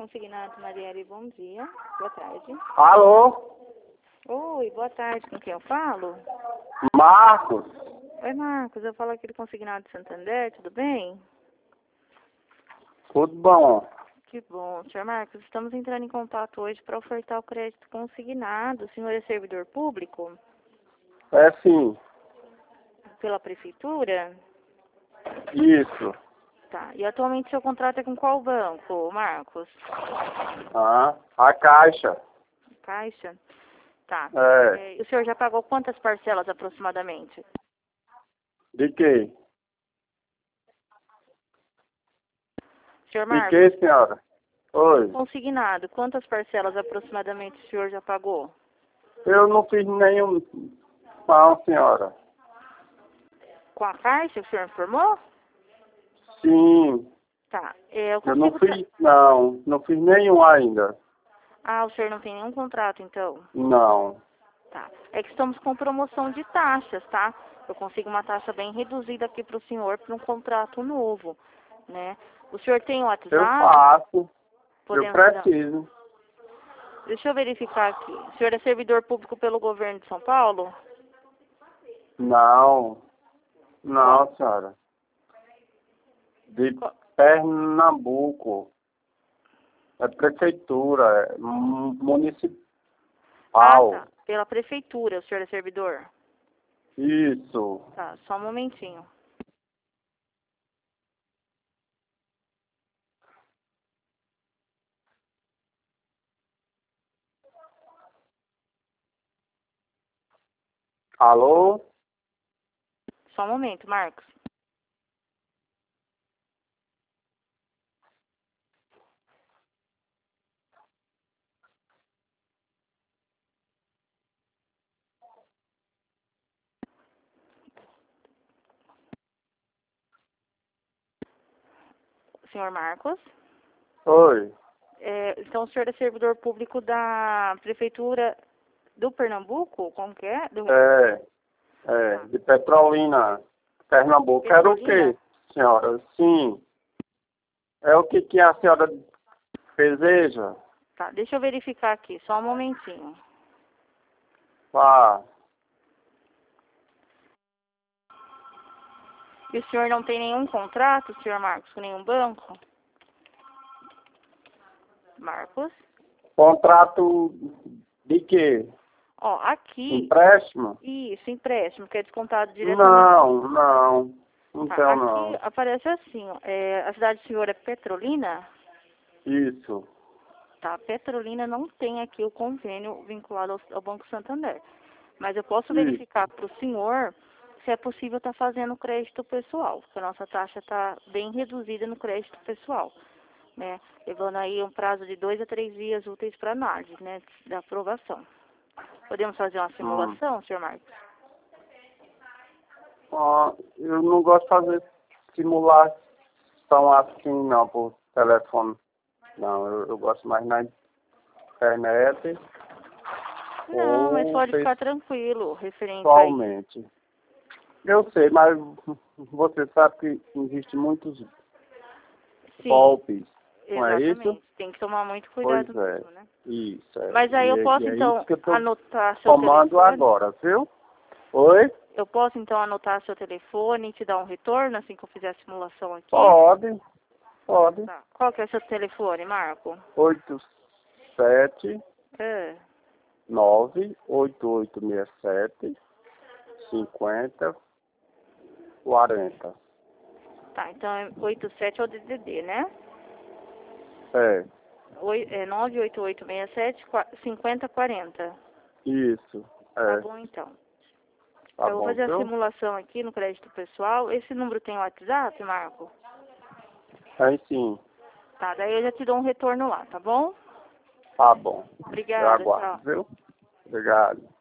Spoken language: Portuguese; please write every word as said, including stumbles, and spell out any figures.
Consignado Marielle, bom dia. Boa tarde. Alô? Oi, boa tarde. Com quem eu falo? Marcos? Oi, Marcos. Eu falo aqui do Consignado de Santander, tudo bem? Tudo bom? Que bom. senhor Marcos, estamos entrando em contato hoje para ofertar o crédito consignado. O senhor é servidor público? É sim. Pela prefeitura? Isso. Tá. E atualmente seu contrato é com qual banco, Marcos? Ah, a Caixa. Caixa? Tá. É. É, e o senhor já pagou quantas parcelas aproximadamente? De quê? senhor De Marcos, quê, senhora? Oi. consignado, quantas parcelas aproximadamente o senhor já pagou? Eu não fiz nenhum... Não, senhora. Com a Caixa, o senhor informou? Sim. Tá. É, eu Eu não consigo... fiz, não. Não fiz nenhum ainda. Ah, o senhor não tem nenhum contrato, então? Não. Tá. É que estamos com promoção de taxas, tá? Eu consigo uma taxa bem reduzida aqui para o senhor para um contrato novo, né? O senhor tem o Eu WhatsApp? faço. Eu Podemos dar... preciso. Deixa eu verificar aqui. O senhor é servidor público pelo governo de São Paulo? Não. Não, senhora. De Qual- Pernambuco. É prefeitura, é mu- municipal. Ah, tá. Pela prefeitura, o senhor é servidor? Isso. Tá, só um momentinho. Alô? Só um momento, Marcos. Senhor Marcos? Oi. É, então o senhor é servidor público da prefeitura do Pernambuco? Como que é? Do... É, é, de Petrolina, Pernambuco. Era o Petrolina? quê, senhora? Sim. É o que, que a senhora deseja? Tá, deixa eu verificar aqui, só um momentinho. Ah, E o senhor não tem nenhum contrato, senhor Marcos, com nenhum banco? Marcos? contrato de quê? Ó, aqui, Empréstimo? isso, empréstimo, que é descontado diretamente. Não, não. Não Tá, tenho, aqui não. aparece assim, ó, é, a cidade do senhor é Petrolina? Isso. Tá, Petrolina não tem aqui o convênio vinculado ao, ao Banco Santander. Mas eu posso Isso. verificar para o senhor se é possível estar fazendo crédito pessoal, porque a nossa taxa está bem reduzida no crédito pessoal, né? Levando aí um prazo de dois a três dias úteis para análise, né, da aprovação. Podemos fazer uma Hum. simulação, senhor Marcos? Ah, eu não gosto de fazer simulação assim, não, por telefone. Não, eu, eu gosto mais na internet Não, mas ou pode ficar tranquilo, referente a isso. pessoalmente. Eu sei, mas você sabe que existem muitos Sim, golpes, não é isso? exatamente. Tem que tomar muito Pois cuidado é, mesmo, né? isso. É. Mas aí E, eu é- posso, e é então, isso que eu estou anotar seu tomando telefone? agora, viu? Oi? Eu posso, então, anotar seu telefone e te dar um retorno assim que eu fizer a simulação aqui? Pode, pode. Tá. Qual que é o seu telefone, Marco? Oito sete É. nove oito oito seis sete cinquenta quarenta. Tá, então é oito sete é o D D D, né? É, Oi, é nove oito oito seis sete cinquenta quarenta. isso. Tá É, bom, então. tá Eu vou bom, fazer a viu? simulação aqui no crédito pessoal. Esse número tem WhatsApp, Marco? Aí sim, Tá, daí eu já te dou um retorno lá, tá bom? tá bom. Eu Obrigada, aguardo, tchau. viu? Obrigado.